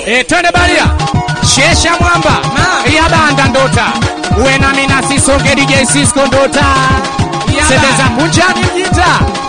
Twende baria. Shesha mwamba. Ya banda ndota. Uwe na mina sisonge DJ Cisco ndota. Sebeza kunjani mjita.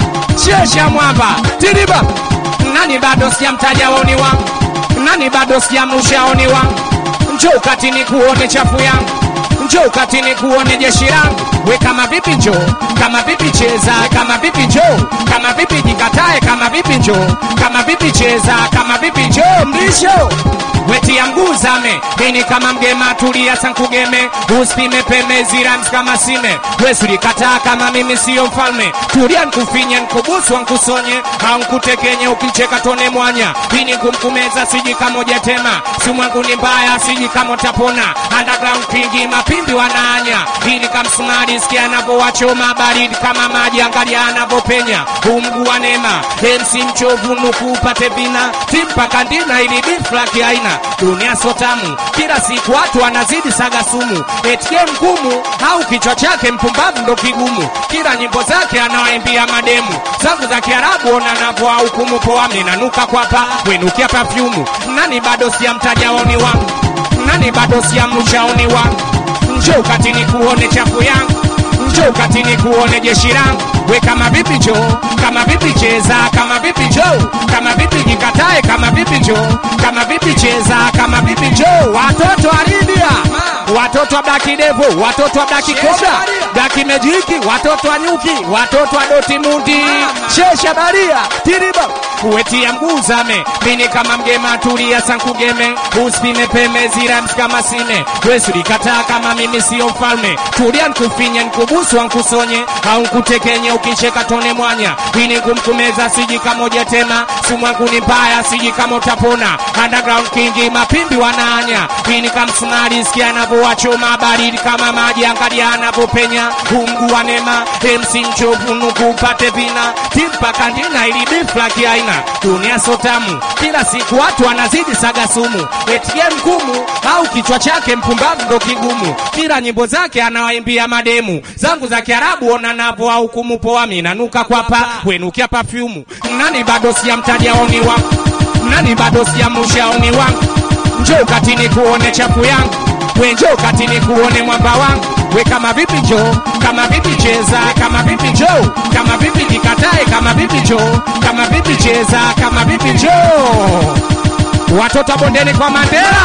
Shesha mwamba. Tiriba. Nani bado siya mtaja waoni wangu. Nani bado siya mrusha waoni wangu. Njoo katini kuone chafu yangu. Njoo katini kuone jeshi langu. We kama vipi njoo, kama vipi cheza, kama vipi njoo, kama vipi jikatae, kama vipi njoo, kama vipi cheza, kama vipi njoo mlisho. Weti ya mguu zame, hini kama mgema tulia sankugeme. Usipime peme zirams kama sime. Wesuri kataa kama mimi siyo mfalme. Tulia nkufinye nkubusu nkusonye. Haunkutekenye ukicheka tone mwanya. Hini kumkumeza siji kamoja tema. Simwangu ni mbaya siji kama tapona. Underground kingi mapimbi wanaanya. Hini kamsumari sikia anavo wachoma baridi kama maji angalia anavo penya. Umgu wa nema, MC mchovu nuku upate vina. Timpa kandina ili biflaki aina. Dunia sotamu, kila siku watu wanazidi saga sumu. ATM ngumu, au kichwa chake mpumbavu ndo kigumu. Kila nyimbo zake anawaimbia mademu. Zangu za Kiarabu ona navo hukumu poa minanuka kwa pa. Wenukia perfume. Nani bado siya mtaja waoni wangu. Nani bado siya mrusha waoni wangu. Njoo katini kuone chafu yangu. Njoo katini kuone jeshi langu. We kama vipi njoo, kama vipi cheza, kama vipi njoo, kama vipi jikatae, kama vipi njoo, kama vipi cheza, kama vipi njoo. Watoto wa Libya, watoto wa Black Devil, watoto wa Black Cobra, Black Magic, watoto wa Nyuki, watoto wa Dortmund. Shesha baria, tiriba. Uweti ya mguu zame, mini kama mgema tulia sankugeme. Usipime peme zirams kama sime. Wesuri kataa kama mimi siyo mfalme. Tulia nkufinye nkubusu nkusonye. Au nkutekenye ukicheka tone mwanya. Hini kumkumeza siji kamoja tema. Simwangu ni mbaya siji kama utapona. Underground kingi mapimbi wanaanya. Hini kamsumari sikia anavo wachoma baridi kama maji angalia anavo penya. Umgu wa nema, MC mchovu nuku upate vina. Timpa kandina ili biflaki aina. Dunia sotamu, kila siku watu wanazidi saga sumu. ATM ngumu, au kichwa chake mpumbavu ndo kigumu. Kila nyimbo zake anawaimbia mademu. Zangu za Kiarabu ona navo au kumupoa minanuka kwa pa. Wenukia perfume. Nani bado siya mtaja waoni wangu. Nani bado siya mrusha waoni wangu. Njoo katini kuone chafu yangu. We njoo katini kuone mwamba wangu. We kama vipi njoo, kama vipi cheza, kama vipi njoo, kama vipi jikatae, kama vipi njoo, kama vipi cheza, kama vipi njoo. Watoto wa bondeni kwa Mandela,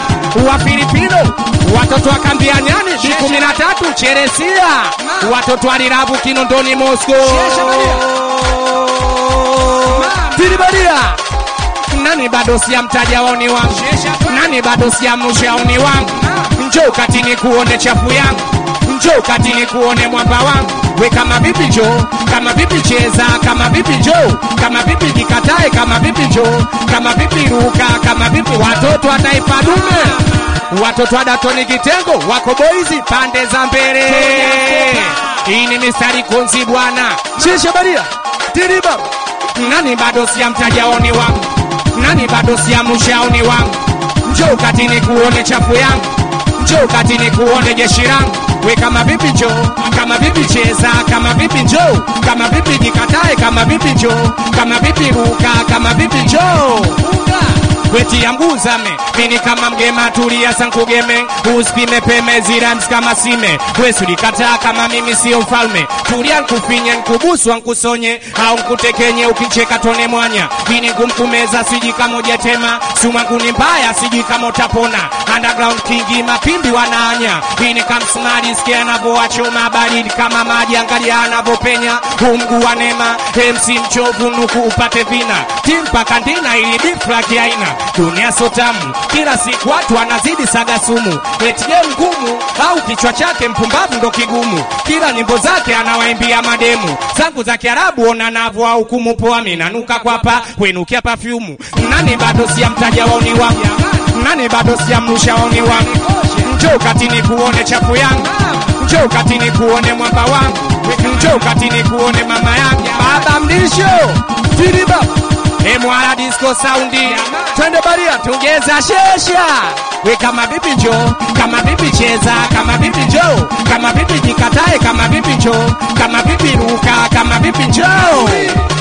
wa Filipino, watoto wa kambi ya nyani D13 Cheresia, watoto wa Lirabu Kinondoni Moscow. Tiribadia. Nani bado siya mtaja waoni wangu. Nani bado siya mrusha waoni wangu. Njoo katini kuone chafu yangu. Njoo katini kuone mwamba wangu. We kama vipi njoo, kama vipi cheza, kama vipi njoo, kama vipi jikatae, kama vipi njoo, kama vipi ruka, kama vipi. Watoto wa taifa dume, watoto wa Datoni Kitengo, wako boizi pande za mbele. Hii ni mistari konzi bwana. Shesha baria, tiriba. Nani bado siya mtaja waoni wangu. Nani bado siya mrusha waoni wangu. Njoo katini kuone chafu yangu. Njoo katini kuone jeshi langu. We kama vipi njoo, kama vipi cheza, kama vipi njoo, kama vipi jikatae, kama vipi njoo, kama vipi ruka, kama vipi njoo. Weti ya mguu zame, mini kama mgema tulia sankugeme. Usipime peme zirams kama sime. Wesuri kataa kama mimi siyo mfalme. Tulia nkufinye nkubusu nkusonye. Au nkutekenye ukicheka tone mwanya. Hini kumkumeza siji kamoja tema. Simwangu ni mbaya siji kama utapona. Underground kingi mapimbi wanaanya. Hini kamsumari sikia anavo wachoma baridi kama maji angalia anavo penya. Umgu wa nema, MC mchovu nuku upate vina. Timpa kandina ili biflaki aina. Dunia sotamu, kila siku watu wanazidi saga sumu. ATM ngumu, au kichwa chake mpumbavu ndo kigumu. Kila nyimbo zake anawaimbia mademu. Zangu za Kiarabu ona navo au kumupoa minanuka kwa pa. Wenukia perfume. Nani bado siya mtaja waoni wangu. Nani bado siya mrusha waoni wangu. Njoo katini kuone chafu yangu. Njoo katini kuone mwamba wangu. Njoo katini kuone mama yangu. Baba mlisho, tiriba. Mwala disco soundi. Twende baria tungeza shesha. We kama vipi njoo, kama vipi cheza, kama vipi njoo, kama vipi jikatae, kama vipi njoo, kama vipi ruka, kama vipi njoo.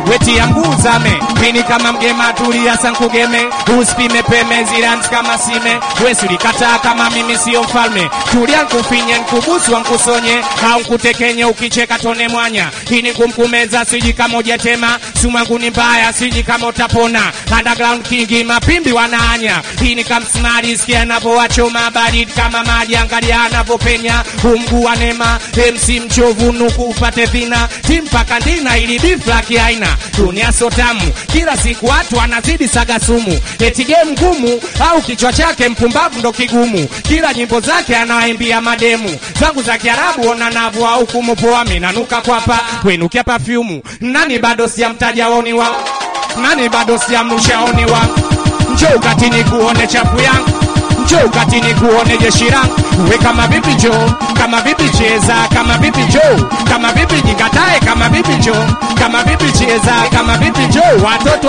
weti ya mguu zame mini kama mgema tulia sankugeme usipime peme ziranzi kama sime wesi ulikataa kama mimi sio mfalme tulia nkufinye nkubusu wankusonye au nkutekenye ukicheka tone mwanya hini kumkumeza siji kama ujatema sumangu ni mbaya siji kama utapona underground kingi mapimbi wanaanya hini kamsmari sikia anavowachoma baridi kama maji angalia anavopenya umgu wa nema MC mchovu nuku upate vina timpaka ndina ili biflaki aina dunia sotamu kila siku watu wanazidi saga sumu eti game ngumu au kichwa chake mpumbavu ndo kigumu kila nyimbo zake anawaimbia mademu zangu za Kiarabu ona navu au kumupoa minanuka kwapa wenukia perfume nani bado siamtaja oni wa nani bado siamnusha oni wa njoo katini kuone chapu yangu njoo katini kuone jeshi langu we kama vipi jo kama vipi cheza kama vipi jo kama vipi jikatae kama vipi jo kama vipi cheza kama vipi jo watoto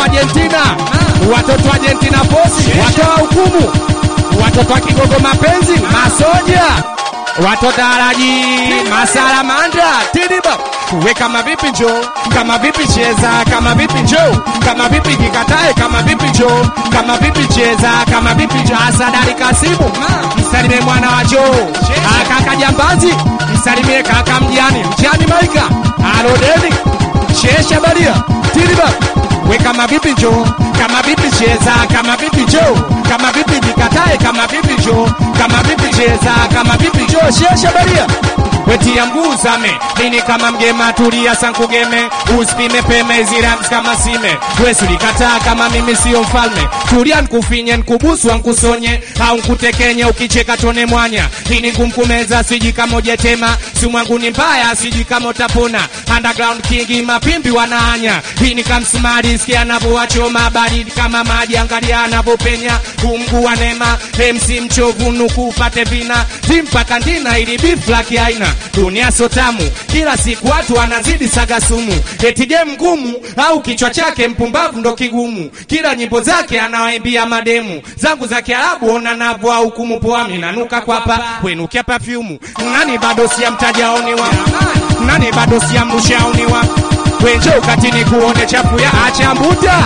wa Argentina posi watoa hukumu watoto wa Kigogo mapenzi masoja watoto araji masala manda tidiba we kama vipi jo kama vipi cheza kama vipi jo kama vipi jikatae kama vipi jo kama vipi cheza kama vipi jo asadari kasibu msalimie mwana wa jo kaka jambazi msalimie kaka mjani maika arodeni shesha baria tidiba we kama vipi jo kama vipi cheza kama vipi jo kama vipi jikatae kama vipi jo kama vipi cheza kama vipi jo shesha baria weti ya mguu zame nini kama mgema tulia sankugeme usipime peme ziramzi kama sime wesi ulikataa kama mimi sio mfalme tulia nkufinye nkubusu wankusonye au nkutekenye ukicheka tone mwanya hini kumkumeza siji kama ujetema sumwangu ni mbaya siji kama utapona underground kingi mapimbi wanaanya hini kamsumari sikia anavowachoma baridi kama maji angalia anavopenya umgu wa nema MC mchovu nuku upate vina timpaka ndina ili biflaki aina dunia sotamu kila siku watu wanazidi saga sumu eti game ngumu au kichwa chake mpumbavu ndo kigumu kila nyimbo zake anawaimbia mademu zangu za Kiarabu ona navu au kumupoa minanuka kwapa wenukia perfume nani bado siamtaja oni wa nani bado siamrusha oni wa wenjo katini kuone chapu ya achambuta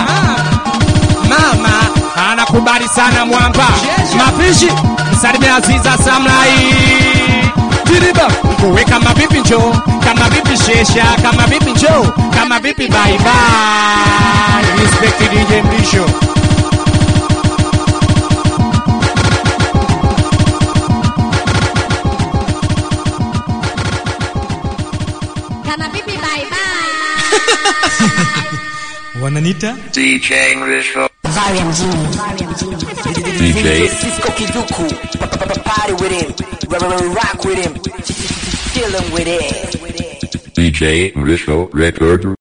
mama anakubali sana mwamba mapishi msalimie Aziza Samlai Tiriba, uwe kama vipi njoo, kama vipi shesha, kama vipi njoo, kama vipi bye bye. Respect DJ Mrisho. Kama vipi bye bye. Wananita DJ Mrisho. Varian G. DJ Cisco Kiduku, party with him, rock with him, chillin' with it. DJ Mrisho Record.